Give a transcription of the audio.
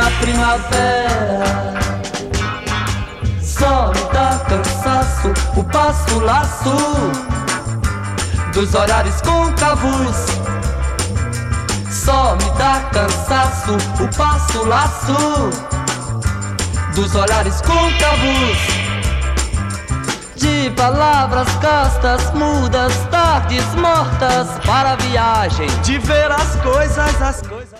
na primavera. Só me dá cansaço o passo laço dos olhares côncavos. Só me dá cansaço o passo laço dos olhares côncavos. De palavras castas, mudas, tardes mortas para a viagem, de ver as coisas